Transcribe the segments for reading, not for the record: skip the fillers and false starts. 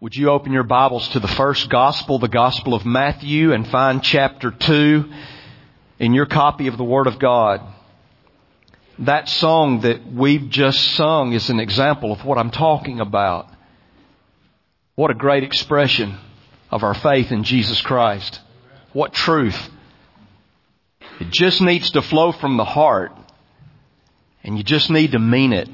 Would you open your Bibles to the first gospel, the Gospel of Matthew, and find chapter 2 in your copy of the Word of God? That song that we've just sung is an example of what I'm talking about. What a great expression of our faith in Jesus Christ. What truth. It just needs to flow from the heart, and you just need to mean it.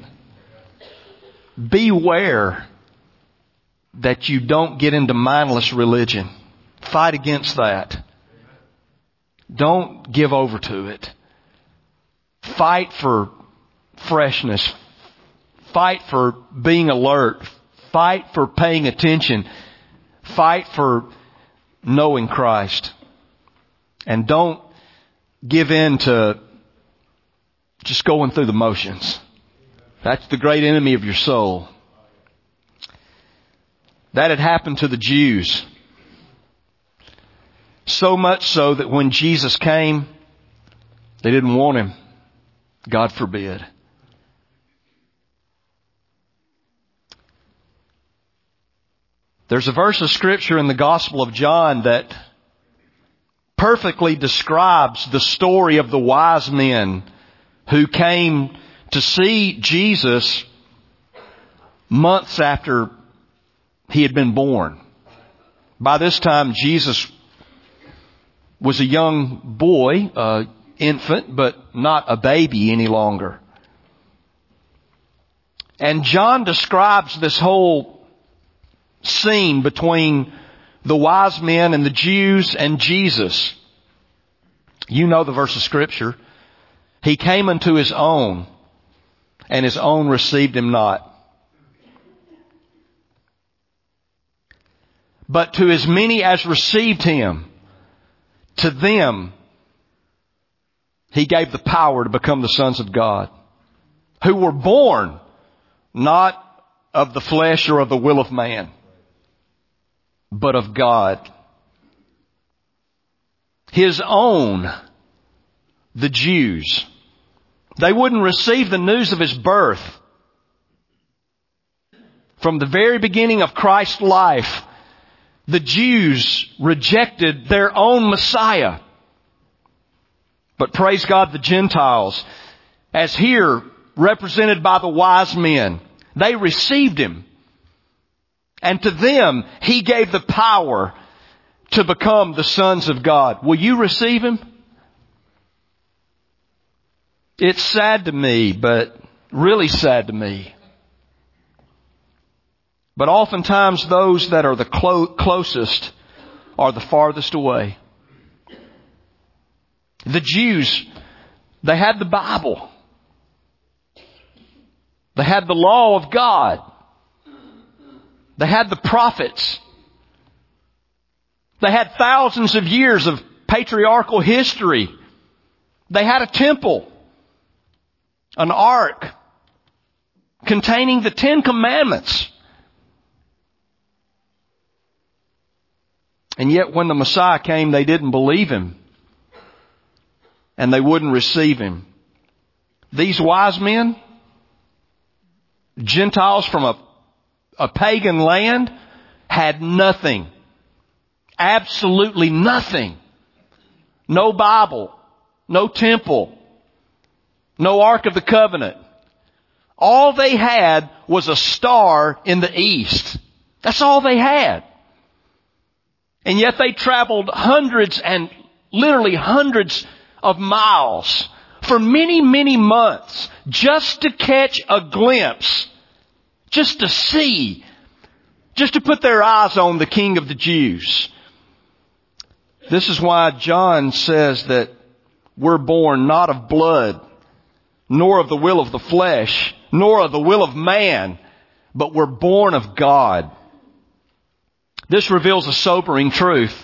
Beware that you don't get into mindless religion. Fight against that. Don't give over to it. Fight for freshness. Fight for being alert. Fight for paying attention. Fight for knowing Christ. And don't give in to just going through the motions. That's the great enemy of your soul. That had happened to the Jews. So much so that when Jesus came, they didn't want Him. God forbid. There's a verse of Scripture in the Gospel of John that perfectly describes the story of the wise men who came to see Jesus months after He had been born. By this time, Jesus was a young boy, infant, but not a baby any longer. And John describes this whole scene between the wise men and the Jews and Jesus. You know the verse of Scripture. He came unto His own, and His own received Him not. But to as many as received Him, to them He gave the power to become the sons of God, who were born not of the flesh or of the will of man, but of God. His own, the Jews, they wouldn't receive the news of His birth. From the very beginning of Christ's life, the Jews rejected their own Messiah. But praise God, the Gentiles, as here represented by the wise men, they received Him. And to them, He gave the power to become the sons of God. Will you receive Him? It's sad to me, but really sad to me. But oftentimes those that are the closest are the farthest away. The Jews, they had the Bible. They had the law of God. They had the prophets. They had thousands of years of patriarchal history. They had a temple, an ark containing the 10 Commandments. And yet when the Messiah came, they didn't believe Him. And they wouldn't receive Him. These wise men, Gentiles from a pagan land, had nothing. Absolutely nothing. No Bible. No temple. No Ark of the Covenant. All they had was a star in the east. That's all they had. And yet they traveled hundreds and literally hundreds of miles for many, many months just to catch a glimpse, just to see, just to put their eyes on the King of the Jews. This is why John says that we're born not of blood, nor of the will of the flesh, nor of the will of man, but we're born of God. This reveals a sobering truth.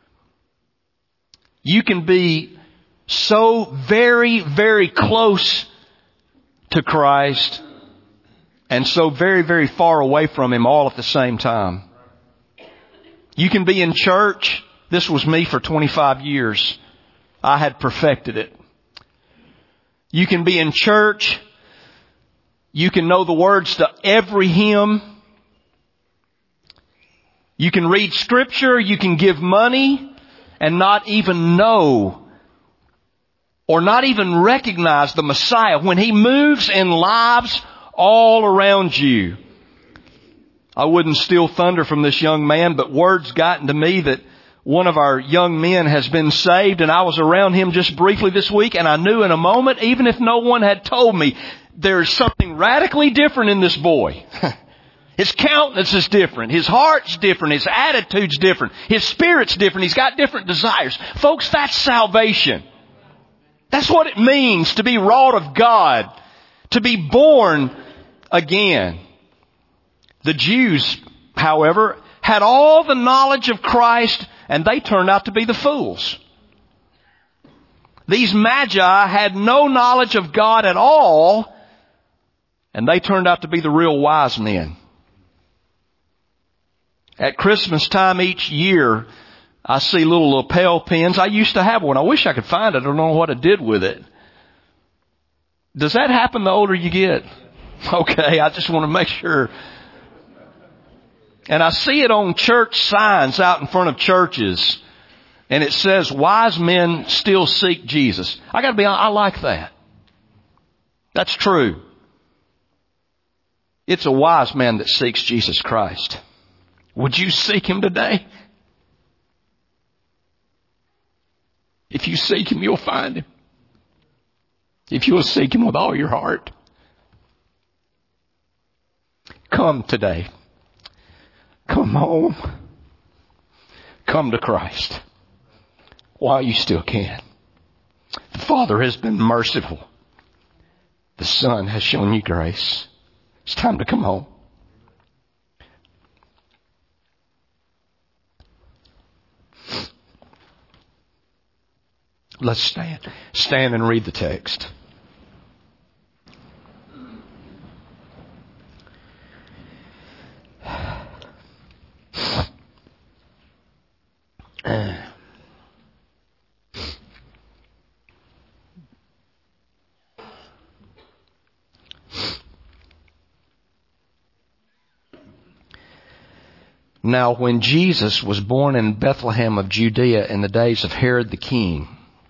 You can be so very, very close to Christ and so very, very far away from Him all at the same time. You can be in church. This was me for 25 years. I had perfected it. You can be in church. You can know the words to every hymn. You can read Scripture, you can give money, and not even know or not even recognize the Messiah when He moves in lives all around you. I wouldn't steal thunder from this young man, but word's gotten to me that one of our young men has been saved, and I was around him just briefly this week, and I knew in a moment, even if no one had told me, there's something radically different in this boy. His countenance is different. His heart's different. His attitude's different. His spirit's different. He's got different desires. Folks, that's salvation. That's what it means to be wrought of God, to be born again. The Jews, however, had all the knowledge of Christ, and they turned out to be the fools. These magi had no knowledge of God at all, and they turned out to be the real wise men. At Christmas time each year, I see little lapel pins. I used to have one. I wish I could find it. I don't know what I did with it. Does that happen the older you get? Okay, I just want to make sure. And I see it on church signs out in front of churches. And it says, wise men still seek Jesus. I got to be honest, I like that. That's true. It's a wise man that seeks Jesus Christ. Would you seek Him today? If you seek Him, you'll find Him. If you'll seek Him with all your heart. Come today. Come home. Come to Christ while you still can. The Father has been merciful. The Son has shown you grace. It's time to come home. Let's stand. Stand and read the text. Now, when Jesus was born in Bethlehem of Judea in the days of Herod the king,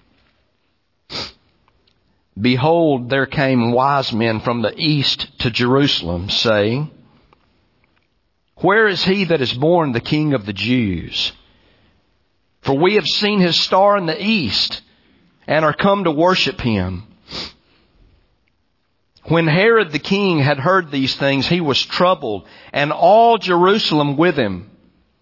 behold, there came wise men from the east to Jerusalem, saying, where is he that is born the King of the Jews? For we have seen his star in the east, and are come to worship him. When Herod the king had heard these things, he was troubled, and all Jerusalem with him.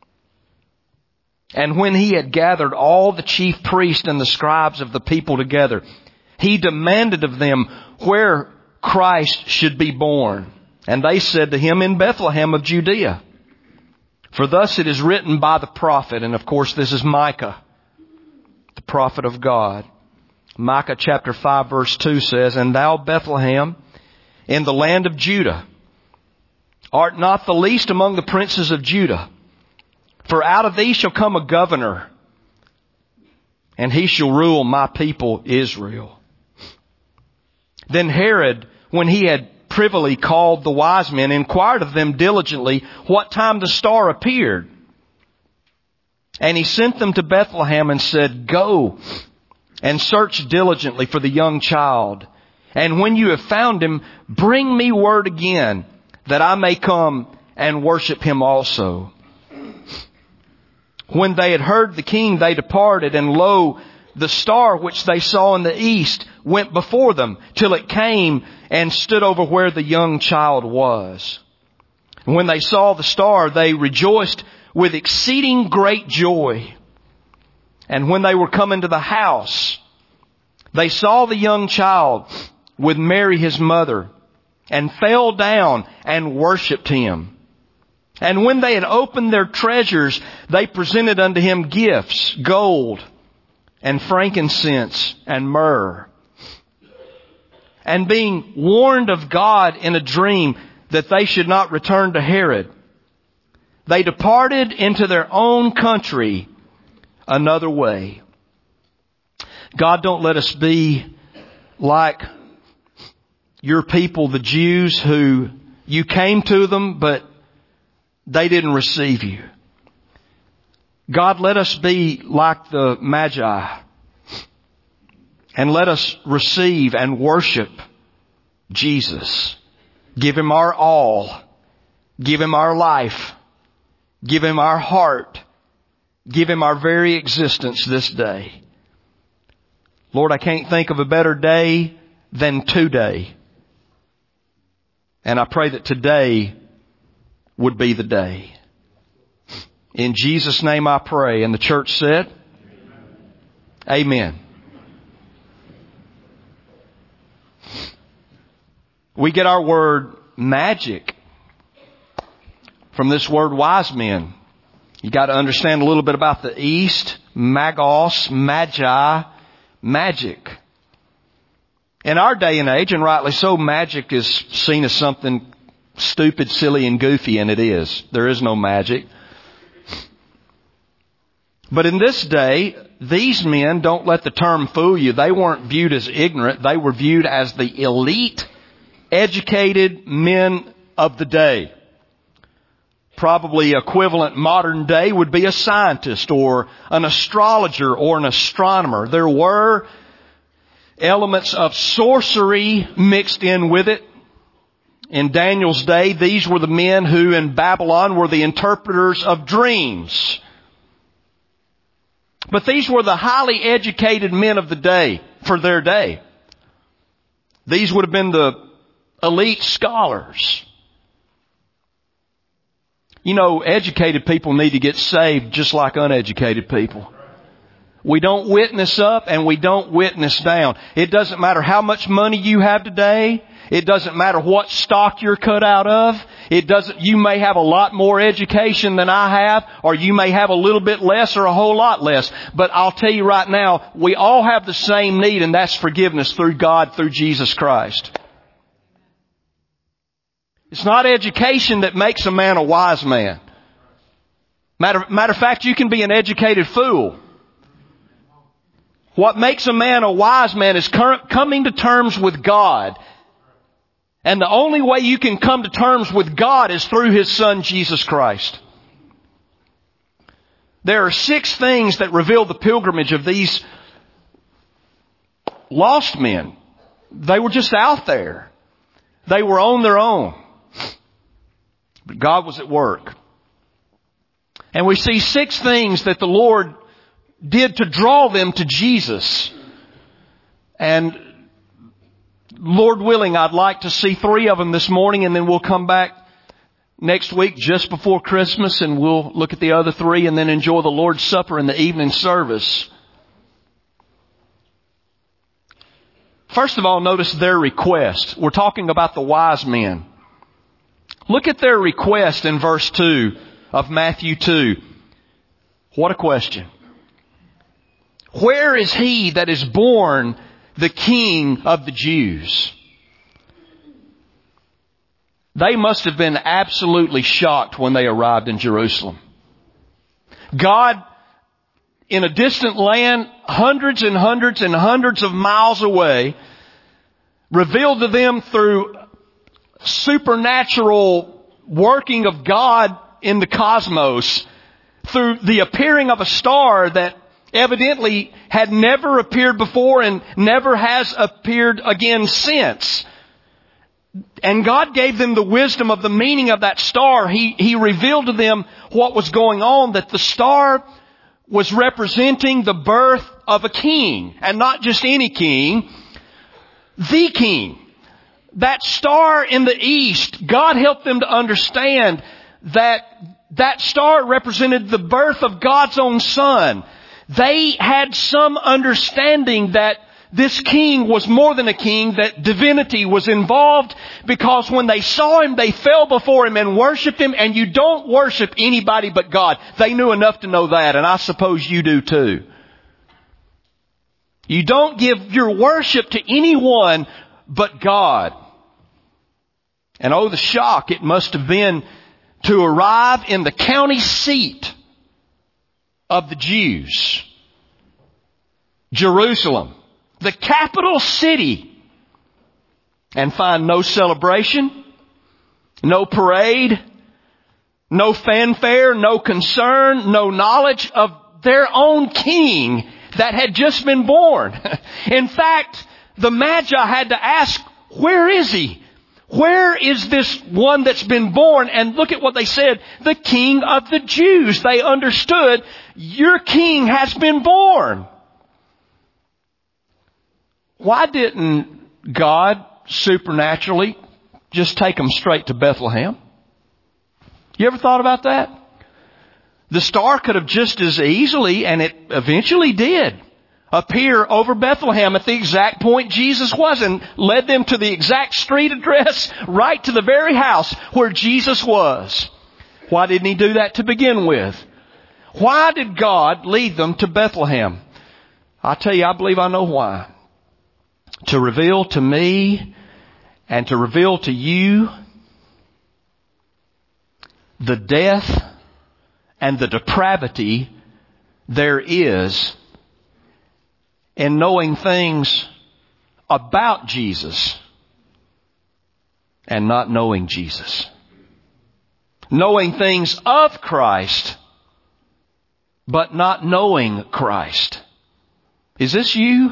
And when he had gathered all the chief priests and the scribes of the people together, he demanded of them where Christ should be born. And they said to him, in Bethlehem of Judea. For thus it is written by the prophet, and of course this is Micah, the prophet of God. Micah chapter 5 verse 2 says, and thou Bethlehem, in the land of Judah, art not the least among the princes of Judah. For out of thee shall come a governor, and he shall rule my people Israel. Then Herod, when he had privily called the wise men, inquired of them diligently what time the star appeared. And he sent them to Bethlehem and said, go and search diligently for the young child. And when you have found him, bring me word again, that I may come and worship him also. When they had heard the king, they departed, and lo, the star which they saw in the east went before them, till it came and stood over where the young child was. And when they saw the star, they rejoiced with exceeding great joy. And when they were come into the house, they saw the young child with Mary his mother, and fell down and worshipped him. And when they had opened their treasures, they presented unto him gifts, gold and frankincense and myrrh. And being warned of God in a dream that they should not return to Herod, they departed into their own country another way. God, don't let us be like your people, the Jews, who you came to them, but they didn't receive you. God, let us be like the Magi. And let us receive and worship Jesus. Give Him our all. Give Him our life. Give Him our heart. Give Him our very existence this day. Lord, I can't think of a better day than today. And I pray that today would be the day. In Jesus' name I pray. And the church said, Amen. We get our word magic from this word wise men. You got to understand a little bit about the East. Magos, magi, magic. In our day and age, and rightly so, magic is seen as something stupid, silly, and goofy, and it is. There is no magic. But in this day, these men, don't let the term fool you, they weren't viewed as ignorant. They were viewed as the elite, educated men of the day. Probably equivalent modern day would be a scientist or an astrologer or an astronomer. There were elements of sorcery mixed in with it. In Daniel's day, these were the men who in Babylon were the interpreters of dreams. But these were the highly educated men of the day, for their day. These would have been the elite scholars. You know, educated people need to get saved just like uneducated people. We don't witness up and we don't witness down. It doesn't matter how much money you have today. It doesn't matter what stock you're cut out of. You may have a lot more education than I have, or you may have a little bit less or a whole lot less. But I'll tell you right now, we all have the same need, and that's forgiveness through God, through Jesus Christ. It's not education that makes a man a wise man. Matter of fact, you can be an educated fool. What makes a man a wise man is coming to terms with God. And the only way you can come to terms with God is through His Son, Jesus Christ. There are 6 things that reveal the pilgrimage of these lost men. They were just out there. They were on their own. But God was at work. And we see 6 things that the Lord did to draw them to Jesus. And Lord willing, I'd like to see 3 of them this morning, and then we'll come back next week just before Christmas and we'll look at the other 3 and then enjoy the Lord's Supper in the evening service. First of all, notice their request. We're talking about the wise men. Look at their request in verse 2 of Matthew 2. What a question. Where is he that is born the King of the Jews? They must have been absolutely shocked when they arrived in Jerusalem. God, in a distant land, hundreds and hundreds and hundreds of miles away, revealed to them through supernatural working of God in the cosmos, through the appearing of a star that evidently had never appeared before and never has appeared again since. And God gave them the wisdom of the meaning of that star. He revealed to them what was going on, that the star was representing the birth of a king. And not just any king, the king. That star in the east, God helped them to understand that that star represented the birth of God's own Son. They had some understanding that this king was more than a king, that divinity was involved, because when they saw him, they fell before him and worshiped him, and you don't worship anybody but God. They knew enough to know that, and I suppose you do too. You don't give your worship to anyone but God. And oh, the shock it must have been to arrive in the county seat of the Jews, Jerusalem, the capital city, and find no celebration, no parade, No fanfare, no concern, no knowledge of their own king that had just been born. In fact, the Magi had to ask, where is he? Where is this one that's been born? And look at what they said. The King of the Jews. They understood, your king has been born. Why didn't God supernaturally just take them straight to Bethlehem? You ever thought about that? The star could have just as easily, and it eventually did, appear over Bethlehem at the exact point Jesus was and led them to the exact street address, right to the very house where Jesus was. Why didn't He do that to begin with? Why did God lead them to Bethlehem? I tell you, I believe I know why. To reveal to me and to reveal to you the death and the depravity there is in knowing things about Jesus and not knowing Jesus. Knowing things of Christ, but not knowing Christ. Is this you?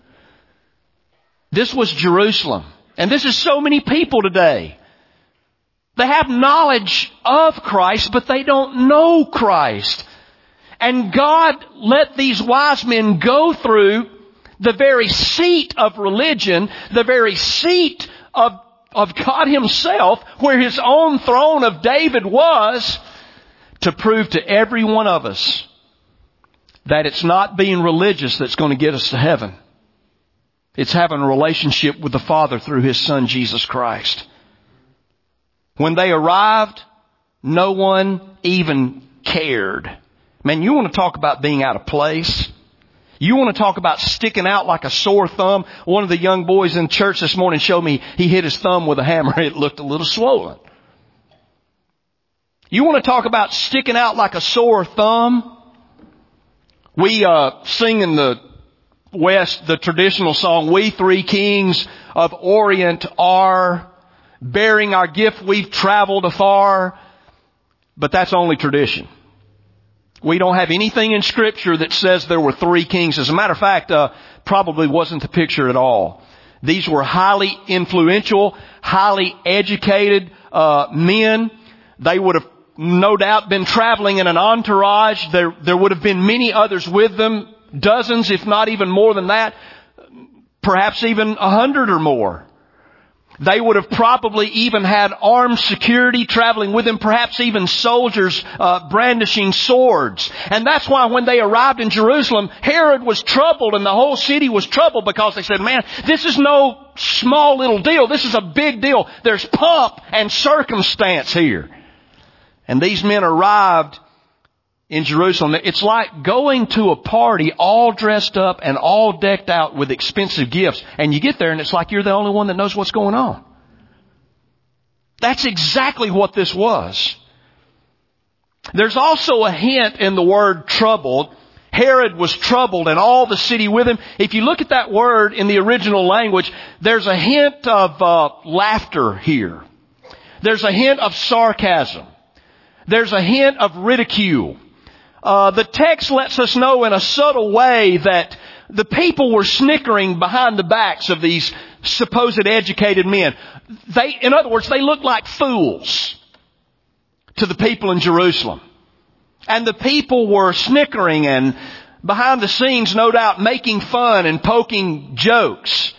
This was Jerusalem. And this is so many people today. They have knowledge of Christ, but they don't know Christ. And God let these wise men go through the very seat of religion, the very seat of God Himself, where His own throne of David was, to prove to every one of us that it's not being religious that's going to get us to heaven. It's having a relationship with the Father through His Son, Jesus Christ. When they arrived, no one even cared. Man, you want to talk about being out of place? You want to talk about sticking out like a sore thumb? One of the young boys in church this morning showed me he hit his thumb with a hammer. It looked a little swollen. You want to talk about sticking out like a sore thumb? We sing in the West the traditional song, "We three kings of Orient are, bearing our gift we've traveled afar." But that's only tradition. We don't have anything in Scripture that says there were three kings. As a matter of fact, probably wasn't the picture at all. These were highly influential, highly educated men. They would have no doubt been traveling in an entourage. There would have been many others with them, dozens, if not even more than that, perhaps even 100 or more. They would have probably even had armed security traveling with them, perhaps even soldiers brandishing swords. And that's why when they arrived in Jerusalem, Herod was troubled and the whole city was troubled, because they said, man, this is no small little deal. This is a big deal. There's pomp and circumstance here. And these men arrived in Jerusalem. It's like going to a party all dressed up and all decked out with expensive gifts. And you get there and it's like you're the only one that knows what's going on. That's exactly what this was. There's also a hint in the word troubled. Herod was troubled and all the city with him. If you look at that word in the original language, there's a hint of laughter here. There's a hint of sarcasm. There's a hint of ridicule. The text lets us know in a subtle way that the people were snickering behind the backs of these supposed educated men. In other words, they looked like fools to the people in Jerusalem. And the people were snickering and behind the scenes, no doubt, making fun and poking jokes.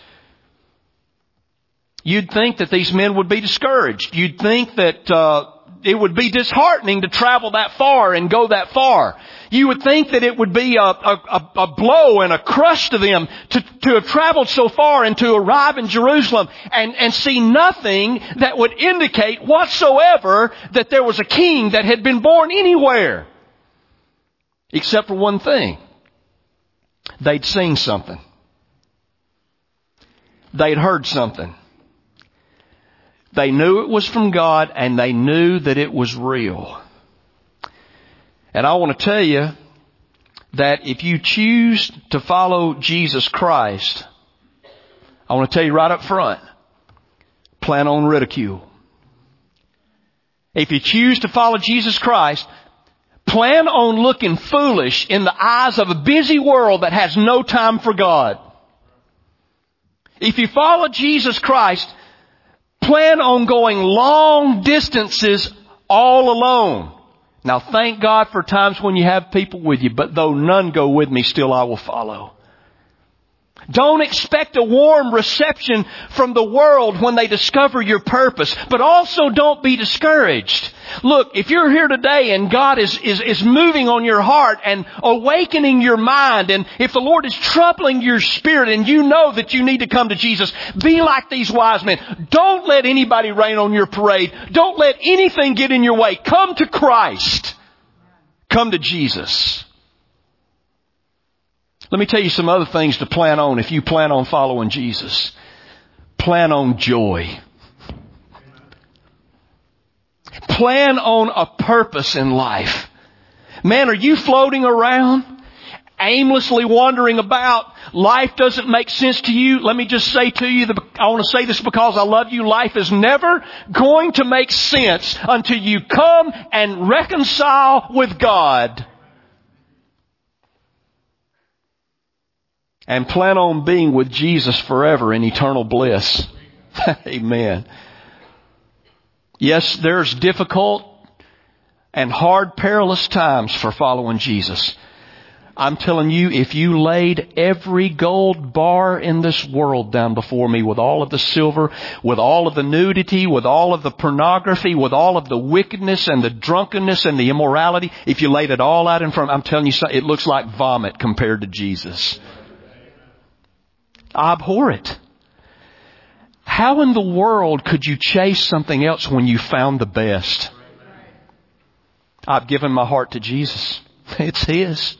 You'd think that these men would be discouraged. You'd think that it would be disheartening to travel that far and go that far. You would think that it would be a blow and a crush to them to have traveled so far and to arrive in Jerusalem and see nothing that would indicate whatsoever that there was a king that had been born anywhere. Except for one thing. They'd seen something. They'd heard something. They knew it was from God, and they knew that it was real. And I want to tell you that if you choose to follow Jesus Christ, I want to tell you right up front, plan on ridicule. if you choose to follow Jesus Christ, plan on looking foolish in the eyes of a busy world that has no time for God. If you follow Jesus Christ, plan on going long distances all alone. Now thank God for times when you have people with you, but though none go with me, still I will follow. Don't expect a warm reception from the world when they discover your purpose, but also don't be discouraged. Look, if you're here today and God is moving on your heart and awakening your mind, and if the Lord is troubling your spirit and you know that you need to come to Jesus, be like these wise men. Don't let anybody rain on your parade. Don't let anything get in your way. Come to Christ. Come to Jesus. Let me tell you some other things to plan on if you plan on following Jesus. Plan on joy. Plan on a purpose in life. Man, are you floating around, aimlessly wandering about? Life doesn't make sense to you. Let me just say to you, I want to say this because I love you. Life is never going to make sense until you come and reconcile with God. And plan on being with Jesus forever in eternal bliss. Amen. Yes, there's difficult and hard, perilous times for following Jesus. I'm telling you, if you laid every gold bar in this world down before me with all of the silver, with all of the nudity, with all of the pornography, with all of the wickedness and the drunkenness and the immorality, if you laid it all out in front, I'm telling you, it looks like vomit compared to Jesus. I abhor it. How in the world could you chase something else when you found the best? I've given my heart to Jesus. It's His.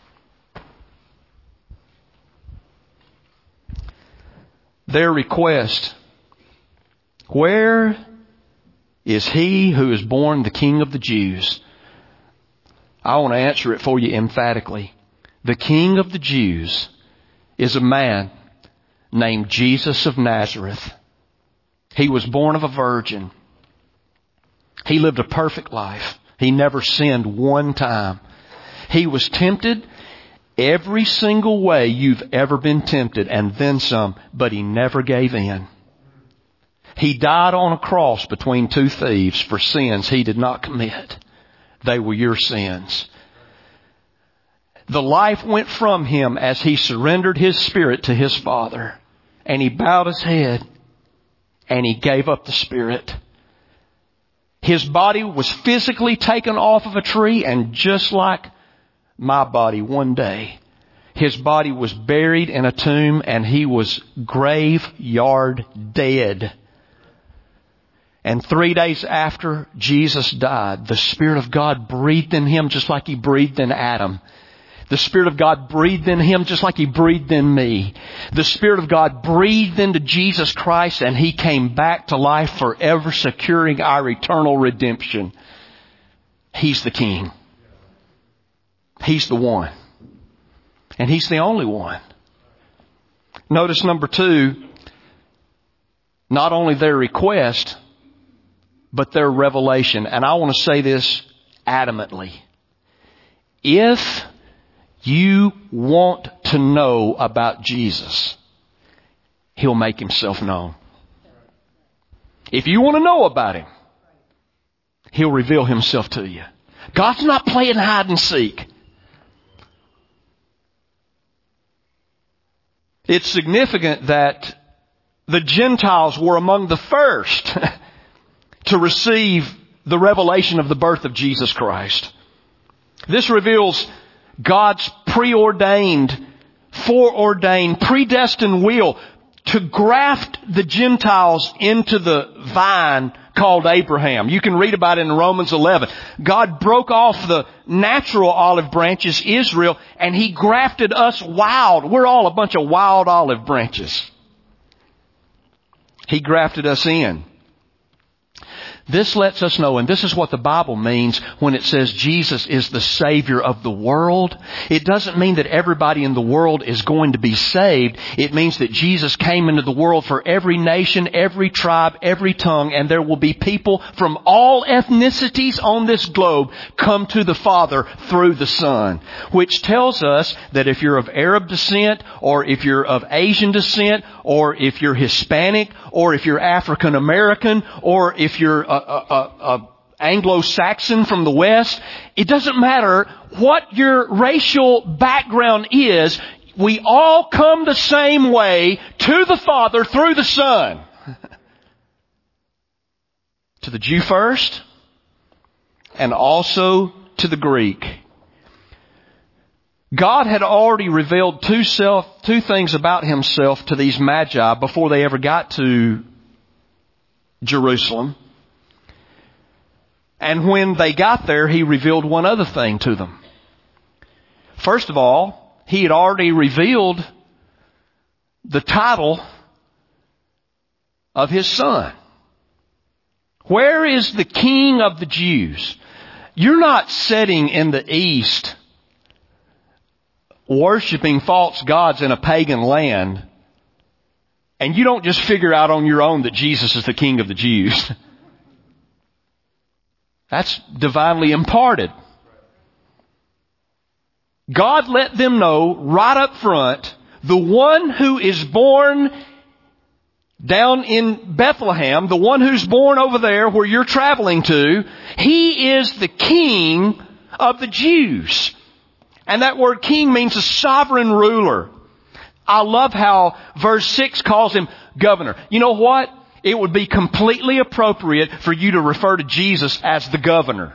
Their request, where is He who is born the King of the Jews? I want to answer it for you emphatically. The King of the Jews is a man named Jesus of Nazareth. He was born of a virgin. He lived a perfect life. He never sinned one time. He was tempted every single way you've ever been tempted and then some, but He never gave in. He died on a cross between two thieves for sins He did not commit. They were your sins. The life went from Him as He surrendered His spirit to His Father. And He bowed His head and He gave up the spirit. His body was physically taken off of a tree, and just like my body one day, His body was buried in a tomb and He was graveyard dead. And 3 days after Jesus died, the Spirit of God breathed in Him just like He breathed in Adam. The Spirit of God breathed in Him just like He breathed in me. The Spirit of God breathed into Jesus Christ, and He came back to life, forever securing our eternal redemption. He's the King. He's the one. And He's the only one. Notice number 2, not only their request, but their revelation. And I want to say this adamantly. If you want to know about Jesus, He'll make Himself known. If you want to know about Him, He'll reveal Himself to you. God's not playing hide and seek. It's significant that the Gentiles were among the first to receive the revelation of the birth of Jesus Christ. This reveals God's preordained, foreordained, predestined will to graft the Gentiles into the vine called Abraham. You can read about it in Romans 11. God broke off the natural olive branches, Israel, and He grafted us wild. We're all a bunch of wild olive branches. He grafted us in. This lets us know, and this is what the Bible means when it says Jesus is the Savior of the world. It doesn't mean that everybody in the world is going to be saved. It means that Jesus came into the world for every nation, every tribe, every tongue, and there will be people from all ethnicities on this globe come to the Father through the Son. Which tells us that if you're of Arab descent, or if you're of Asian descent, or if you're Hispanic, or if you're African American, or if you're Anglo-Saxon from the West, it doesn't matter what your racial background is, we all come the same way to the Father through the Son. To the Jew first, and also to the Greek. God had already revealed two things about Himself to these Magi before they ever got to Jerusalem. And when they got there, He revealed one other thing to them. First of all, He had already revealed the title of His Son. Where is the King of the Jews? You're not sitting in the East worshiping false gods in a pagan land, and you don't just figure out on your own that Jesus is the King of the Jews. That's divinely imparted. God let them know right up front, the one who is born down in Bethlehem, the one who's born over there where you're traveling to, He is the King of the Jews. And that word king means a sovereign ruler. I love how verse 6 calls Him governor. You know what? It would be completely appropriate for you to refer to Jesus as the governor.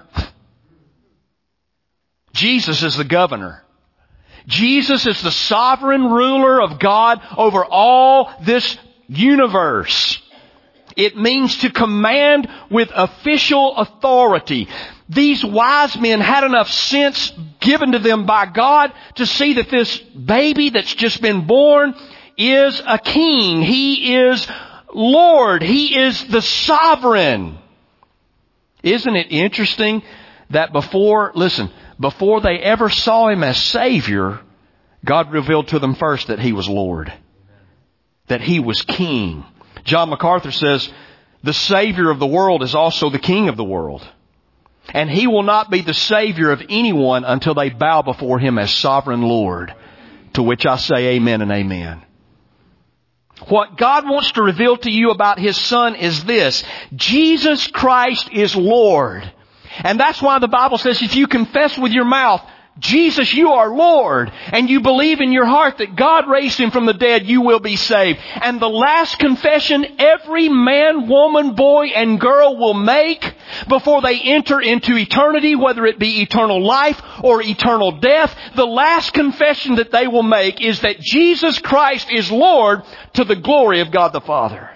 Jesus is the governor. Jesus is the sovereign ruler of God over all this universe. It means to command with official authority. These wise men had enough sense given to them by God to see that this baby that's just been born is a king. He is Lord. He is the sovereign. Isn't it interesting that before they ever saw Him as Savior, God revealed to them first that He was Lord, that He was King. John MacArthur says, the Savior of the world is also the King of the world. And He will not be the Savior of anyone until they bow before Him as sovereign Lord. To which I say amen and amen. What God wants to reveal to you about His Son is this: Jesus Christ is Lord. And that's why the Bible says if you confess with your mouth, Jesus, you are Lord, and you believe in your heart that God raised Him from the dead, you will be saved. And the last confession every man, woman, boy, and girl will make before they enter into eternity, whether it be eternal life or eternal death, the last confession that they will make is that Jesus Christ is Lord, to the glory of God the Father.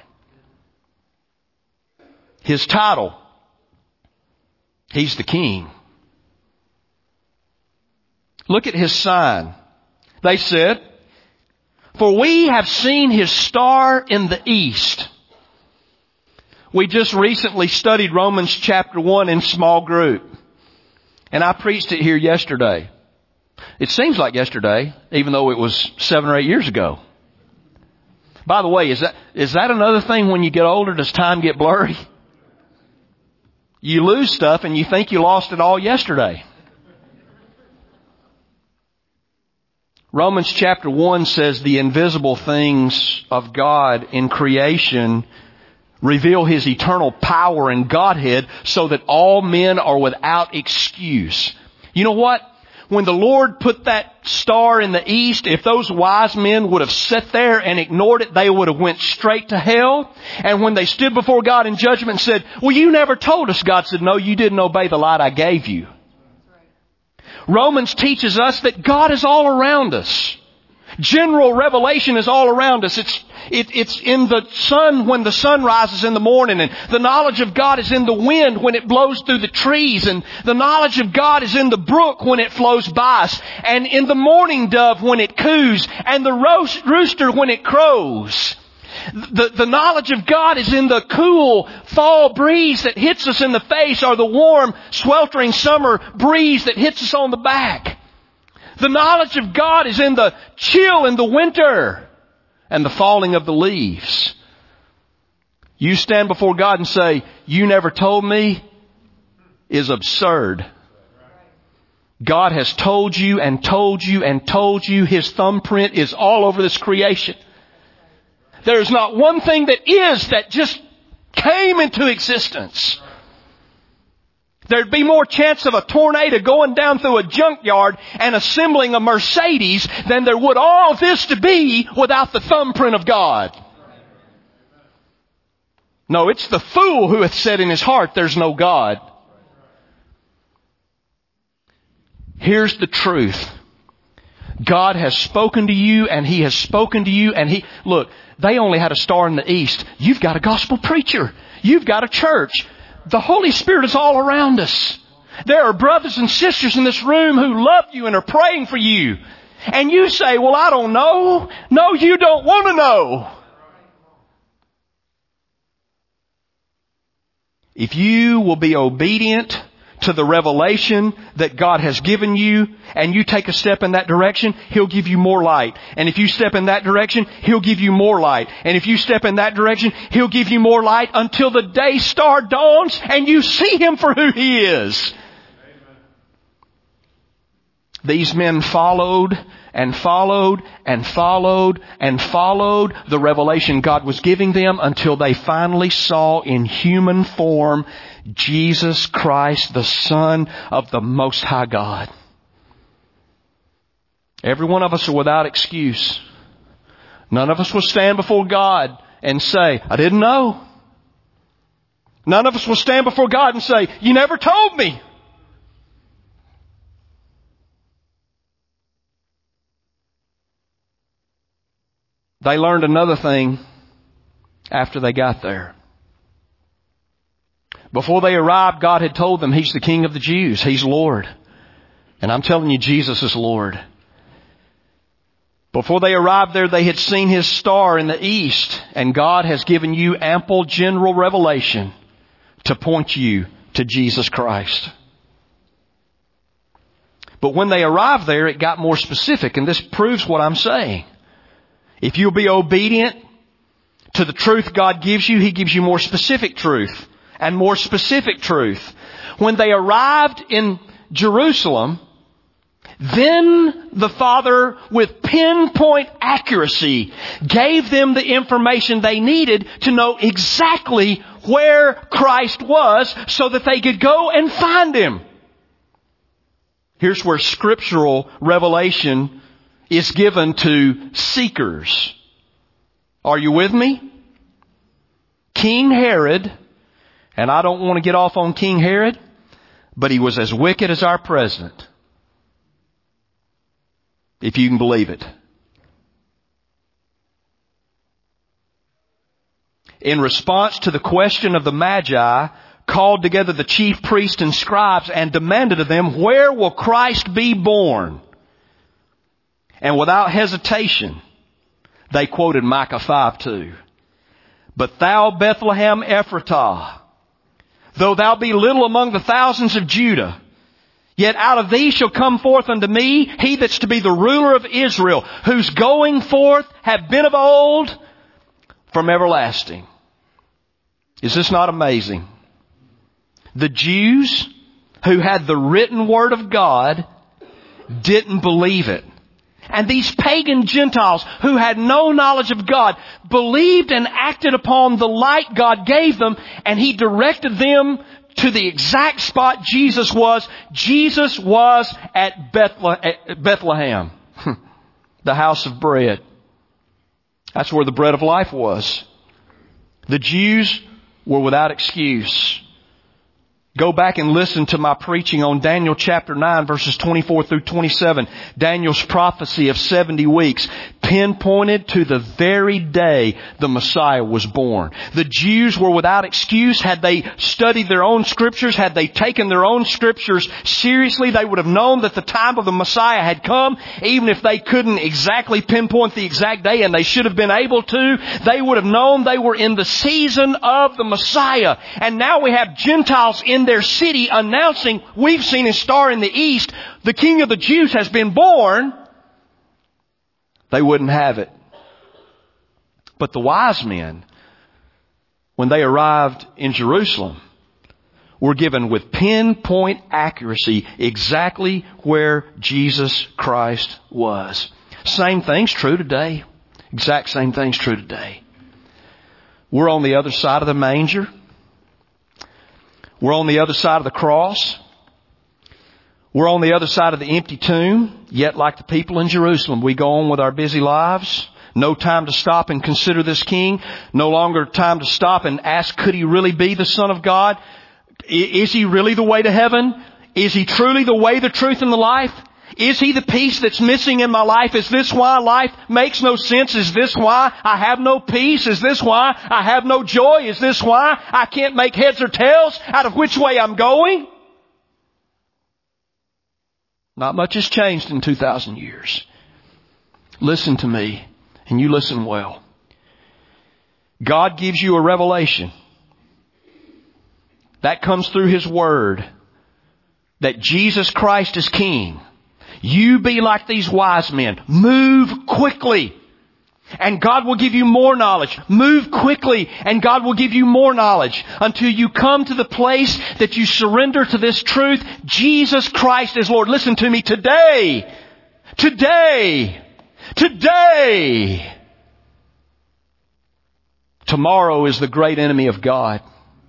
His title, He's the King. Look at His sign. They said, for we have seen His star in the east. We just recently studied Romans chapter 1 in small group. And I preached it here yesterday. It seems like yesterday, even though it was 7 or 8 years ago. By the way, is that another thing when you get older, does time get blurry? You lose stuff and you think you lost it all yesterday. Romans chapter 1 says the invisible things of God in creation reveal His eternal power and Godhead so that all men are without excuse. You know what? When the Lord put that star in the east, if those wise men would have sat there and ignored it, they would have went straight to hell. And when they stood before God in judgment and said, well, you never told us, God said, no, you didn't obey the light I gave you. Romans teaches us that God is all around us. General revelation is all around us. It's in the sun when the sun rises in the morning, and the knowledge of God is in the wind when it blows through the trees, and the knowledge of God is in the brook when it flows by us, and in the morning dove when it coos, and the rooster when it crows. The knowledge of God is in the cool fall breeze that hits us in the face, or the warm, sweltering summer breeze that hits us on the back. The knowledge of God is in the chill in the winter and the falling of the leaves. You stand before God and say, "You never told me," is absurd. God has told you and told you and told you. His thumbprint is all over this creation. There's not one thing that just came into existence. There'd be more chance of a tornado going down through a junkyard and assembling a Mercedes than there would all this to be without the thumbprint of God. No, it's the fool who hath said in his heart, "There's no God." Here's the truth. God has spoken to you, and He has spoken to you, and look, they only had a star in the east. You've got a gospel preacher. You've got a church. The Holy Spirit is all around us. There are brothers and sisters in this room who love you and are praying for you. And you say, "Well, I don't know." No, you don't want to know. If you will be obedient to the revelation that God has given you, and you take a step in that direction, He'll give you more light. And if you step in that direction, He'll give you more light. And if you step in that direction, He'll give you more light until the day star dawns and you see Him for who He is. Amen. These men followed and followed and followed and followed the revelation God was giving them until they finally saw in human form Jesus Christ, the Son of the Most High God. Every one of us are without excuse. None of us will stand before God and say, "I didn't know." None of us will stand before God and say, "You never told me." They learned another thing after they got there. Before they arrived, God had told them He's the King of the Jews. He's Lord. And I'm telling you, Jesus is Lord. Before they arrived there, they had seen His star in the east. And God has given you ample general revelation to point you to Jesus Christ. But when they arrived there, it got more specific. And this proves what I'm saying. If you'll be obedient to the truth God gives you, He gives you more specific truth and more specific truth. When they arrived in Jerusalem, then the Father, with pinpoint accuracy, gave them the information they needed to know exactly where Christ was so that they could go and find Him. Here's where scriptural revelation is given to seekers. Are you with me? King Herod, and I don't want to get off on King Herod, but he was as wicked as our president. If you can believe it. In response to the question of the Magi, called together the chief priests and scribes and demanded of them, "Where will Christ be born?" And without hesitation, they quoted Micah 5:2. "But thou, Bethlehem Ephratah, though thou be little among the thousands of Judah, yet out of thee shall come forth unto me he that's to be the ruler of Israel, whose going forth have been of old, from everlasting." Is this not amazing? The Jews who had the written word of God didn't believe it. And these pagan Gentiles who had no knowledge of God believed and acted upon the light God gave them, and He directed them to the exact spot Jesus was. Jesus was at Bethlehem, the house of bread. That's where the bread of life was. The Jews were without excuse. Go back and listen to my preaching on Daniel chapter 9 verses 24 through 27. Daniel's prophecy of 70 weeks pinpointed to the very day the Messiah was born. The Jews were without excuse. Had they studied their own scriptures, had they taken their own scriptures seriously, they would have known that the time of the Messiah had come. Even if they couldn't exactly pinpoint the exact day, and they should have been able to, they would have known they were in the season of the Messiah. And now we have Gentiles in their city announcing, we've seen His star in the east, the King of the Jews has been born. They wouldn't have it. But the wise men, when they arrived in Jerusalem, were given with pinpoint accuracy exactly where Jesus Christ was. Same thing's true today. Exact same thing's true today. We're on the other side of the manger. We're on the other side of the cross. We're on the other side of the empty tomb. Yet like the people in Jerusalem, we go on with our busy lives. No time to stop and consider this King. No longer time to stop and ask, could He really be the Son of God? Is He really the way to heaven? Is He truly the way, the truth, and the life? Is He the peace that's missing in my life? Is this why life makes no sense? Is this why I have no peace? Is this why I have no joy? Is this why I can't make heads or tails out of which way I'm going? Not much has changed in 2,000 years. Listen to me, and you listen well. God gives you a revelation. That comes through His Word. That Jesus Christ is King. You be like these wise men. Move quickly. And God will give you more knowledge. Move quickly and God will give you more knowledge until you come to the place that you surrender to this truth. Jesus Christ is Lord. Listen to me today. Tomorrow is the great enemy of God.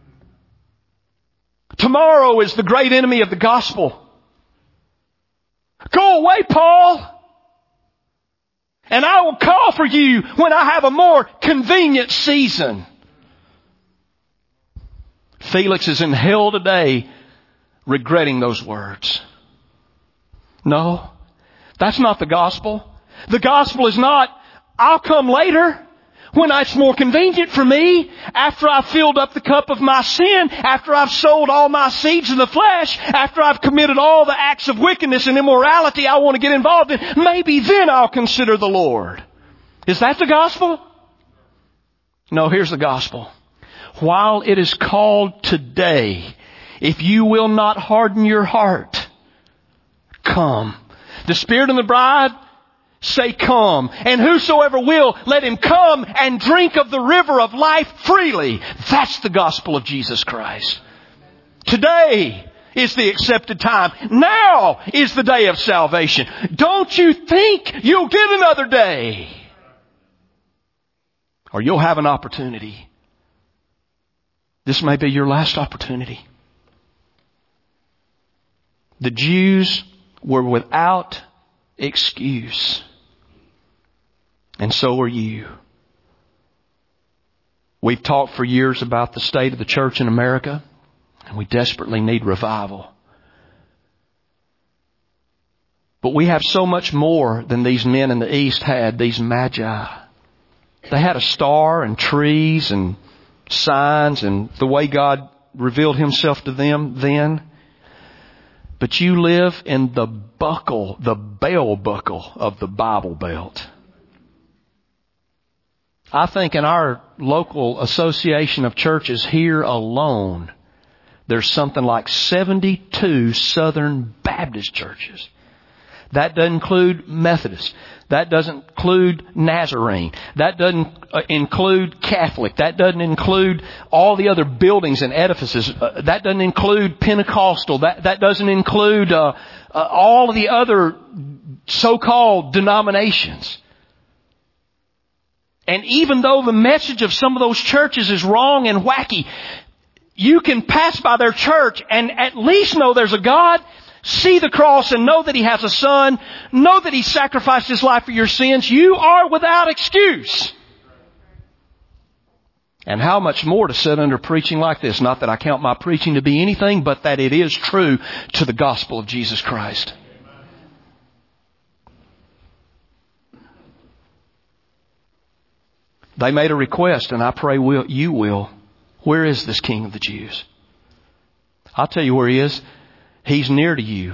Tomorrow is the great enemy of the gospel. Go away, Paul. And I will call for you when I have a more convenient season. Felix is in hell today regretting those words. No, that's not the gospel. The gospel is not, I'll come later when it's more convenient for me, after I've filled up the cup of my sin, after I've sold all my seeds in the flesh, after I've committed all the acts of wickedness and immorality I want to get involved in, maybe then I'll consider the Lord. Is that the gospel? No, here's the gospel. While it is called today, if you will not harden your heart, come. The Spirit and the bride say, come. And whosoever will, let him come and drink of the river of life freely. That's the gospel of Jesus Christ. Today is the accepted time. Now is the day of salvation. Don't you think you'll get another day? Or you'll have an opportunity. This may be your last opportunity. The Jews were without excuse. And so are you. We've talked for years about the state of the church in America, and we desperately need revival. But we have so much more than these men in the East had, these magi. They had a star and trees and signs and the way God revealed Himself to them then. But you live in the buckle, the bell buckle of the Bible Belt. I think in our local association of churches here alone, there's something like 72 Southern Baptist churches. That doesn't include Methodist. That doesn't include Nazarene. That doesn't include Catholic. That doesn't include all the other buildings and edifices. That doesn't include Pentecostal. That doesn't include all of the other so-called denominations. And even though the message of some of those churches is wrong and wacky, you can pass by their church and at least know there's a God, see the cross and know that He has a Son, know that He sacrificed His life for your sins. You are without excuse. And how much more to sit under preaching like this? Not that I count my preaching to be anything, but that it is true to the gospel of Jesus Christ. They made a request, and I pray you will. Where is this King of the Jews? I'll tell you where He is. He's near to you.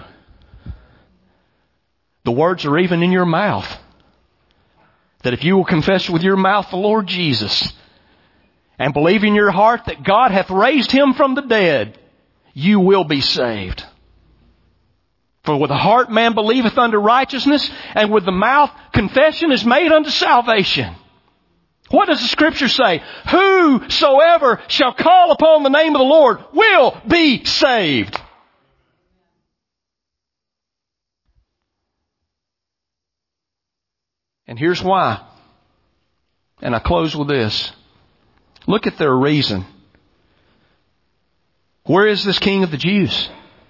The words are even in your mouth. That if you will confess with your mouth the Lord Jesus and believe in your heart that God hath raised Him from the dead, you will be saved. For with the heart man believeth unto righteousness, and with the mouth confession is made unto salvation. What does the Scripture say? Whosoever shall call upon the name of the Lord will be saved. And here's why. And I close with this. Look at their reason. Where is this King of the Jews?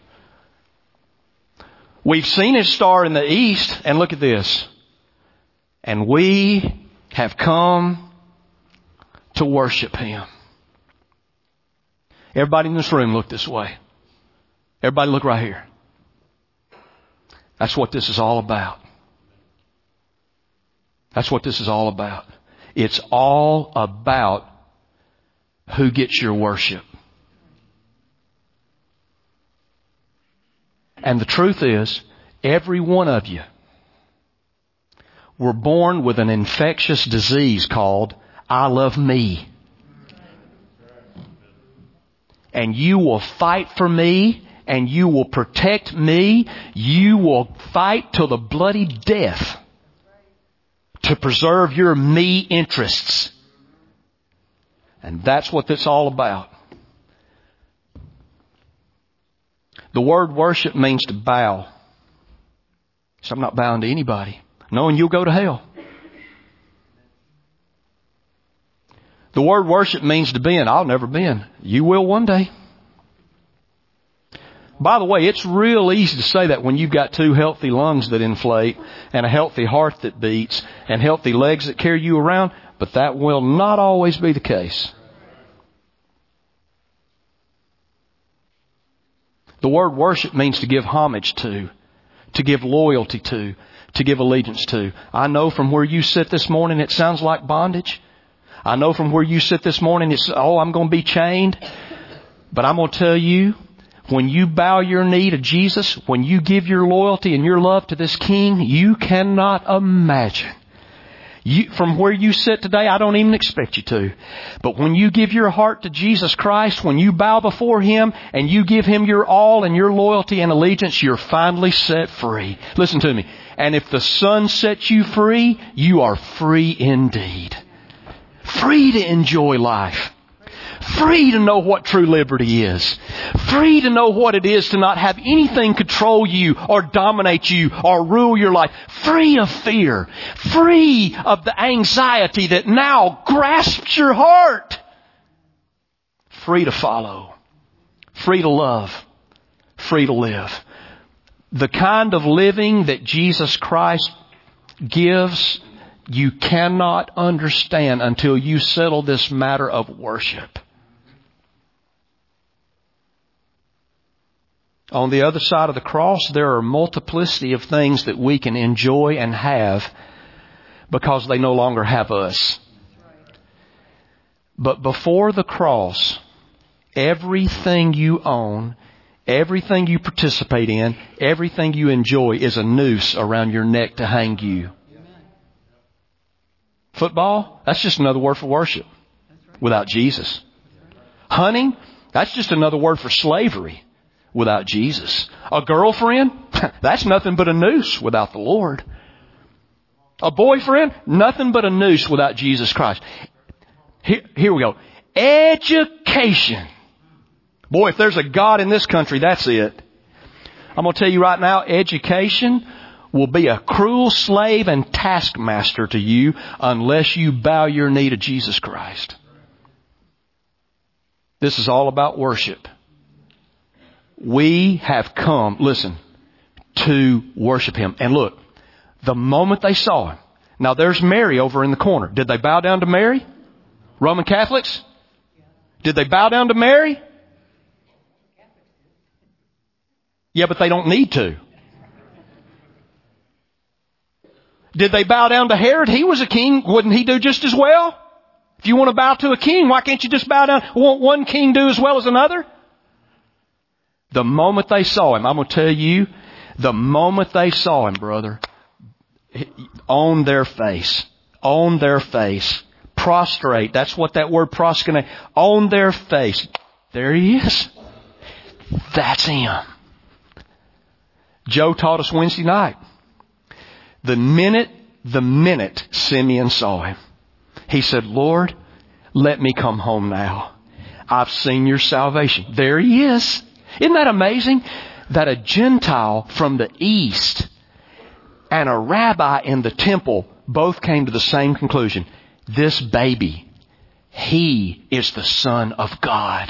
We've seen His star in the east, and look at this. And we have come to worship Him. Everybody in this room, look this way. Everybody look right here. That's what this is all about. That's what this is all about. It's all about who gets your worship. And the truth is, every one of you were born with an infectious disease called I love me. And you will fight for me, and you will protect me. You will fight till the bloody death to preserve your me interests. And that's what it's all about. The word worship means to bow. So I'm not bowing to anybody, knowing you'll go to hell. The word worship means to bend. I'll never bend. You will one day. By the way, it's real easy to say that when you've got two healthy lungs that inflate and a healthy heart that beats and healthy legs that carry you around, but that will not always be the case. The word worship means to give homage to give loyalty to give allegiance to. I know from where you sit this morning it sounds like bondage. I know from where you sit this morning it's, I'm going to be chained. But I'm going to tell you, when you bow your knee to Jesus, when you give your loyalty and your love to this King, you cannot imagine. From where you sit today, I don't even expect you to. But when you give your heart to Jesus Christ, when you bow before Him and you give Him your all and your loyalty and allegiance, you're finally set free. Listen to me. And if the Son sets you free, you are free indeed. Free to enjoy life. Free to know what true liberty is. Free to know what it is to not have anything control you or dominate you or rule your life. Free of fear. Free of the anxiety that now grasps your heart. Free to follow. Free to love. Free to live. The kind of living that Jesus Christ gives, you cannot understand until you settle this matter of worship. On the other side of the cross, there are a multiplicity of things that we can enjoy and have because they no longer have us. But before the cross, everything you own, everything you participate in, everything you enjoy is a noose around your neck to hang you. Football, that's just another word for worship without Jesus. Hunting, that's just another word for slavery without Jesus. A girlfriend, that's nothing but a noose without the Lord. A boyfriend, nothing but a noose without Jesus Christ. Here we go. Education. Boy, if there's a God in this country, that's it. I'm going to tell you right now, education will be a cruel slave and taskmaster to you unless you bow your knee to Jesus Christ. This is all about worship. We have come, listen, to worship Him. And look, the moment they saw Him. Now there's Mary over in the corner. Did they bow down to Mary? Roman Catholics? Did they bow down to Mary? Yeah, but they don't need to. Did they bow down to Herod? He was a king. Wouldn't he do just as well? If you want to bow to a king, why can't you just bow down? Won't one king do as well as another? The moment they saw him, I'm going to tell you, the moment they saw him, brother, on their face, prostrate, that's what that word proskuneo, on their face, there he is. That's him. Joe taught us Wednesday night. The minute Simeon saw him, he said, Lord, let me come home now. I've seen your salvation. There he is. Isn't that amazing? That a Gentile from the east and a rabbi in the temple both came to the same conclusion. This baby, he is the Son of God.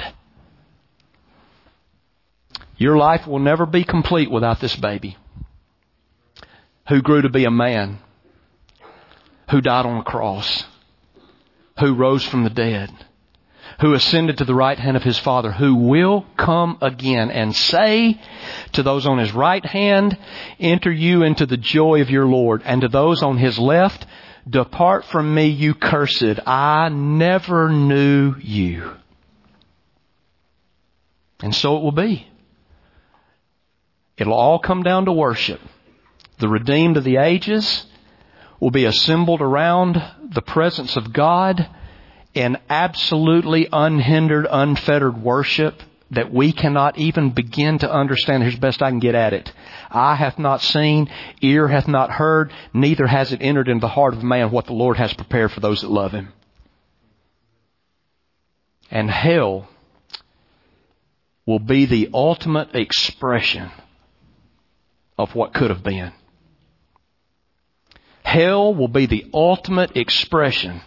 Your life will never be complete without this baby, who grew to be a man, who died on a cross, who rose from the dead, who ascended to the right hand of his Father, who will come again and say to those on his right hand, enter you into the joy of your Lord. And to those on his left, depart from me, you cursed. I never knew you. And so it will be. It'll all come down to worship. The redeemed of the ages will be assembled around the presence of God in absolutely unhindered, unfettered worship that we cannot even begin to understand. Here's the best I can get at it. Eye hath not seen, ear hath not heard, neither has it entered into the heart of man what the Lord has prepared for those that love Him. And hell will be the ultimate expression of what could have been. Hell will be the ultimate expression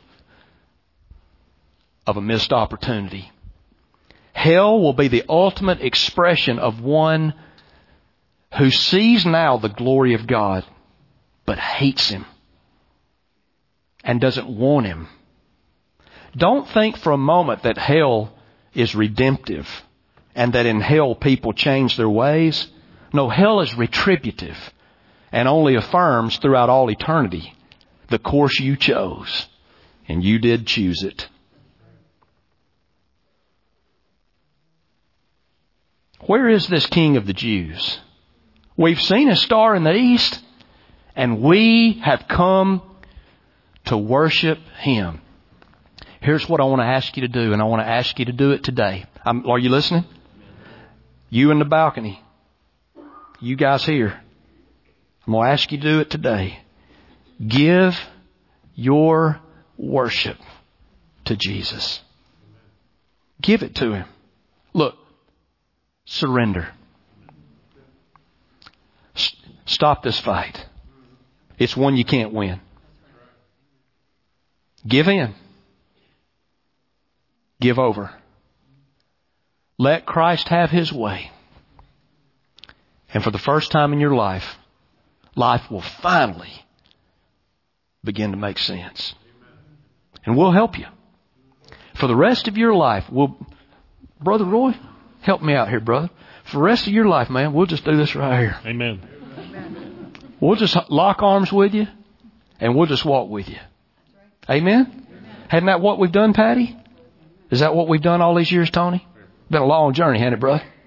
of a missed opportunity. Hell will be the ultimate expression of one who sees now the glory of God, but hates Him and doesn't want Him. Don't think for a moment that hell is redemptive and that in hell people change their ways. No, hell is retributive and only affirms throughout all eternity the course you chose. And you did choose it. Where is this King of the Jews? We've seen a star in the east, and we have come to worship Him. Here's what I want to ask you to do, and I want to ask you to do it today. Are you listening? You in the balcony. You guys here. I'm going to ask you to do it today. Give your worship to Jesus. Give it to Him. Look. Surrender. Stop this fight. It's one you can't win. Give in. Give over. Let Christ have His way. And for the first time in your life, life will finally begin to make sense. And we'll help you. For the rest of your life, Brother Roy, help me out here, brother. For the rest of your life, man, we'll just do this right here. Amen. We'll just lock arms with you, and we'll just walk with you. Amen? Hadn't that what we've done, Patty? Is that what we've done all these years, Tony? Been a long journey, hasn't it, brother?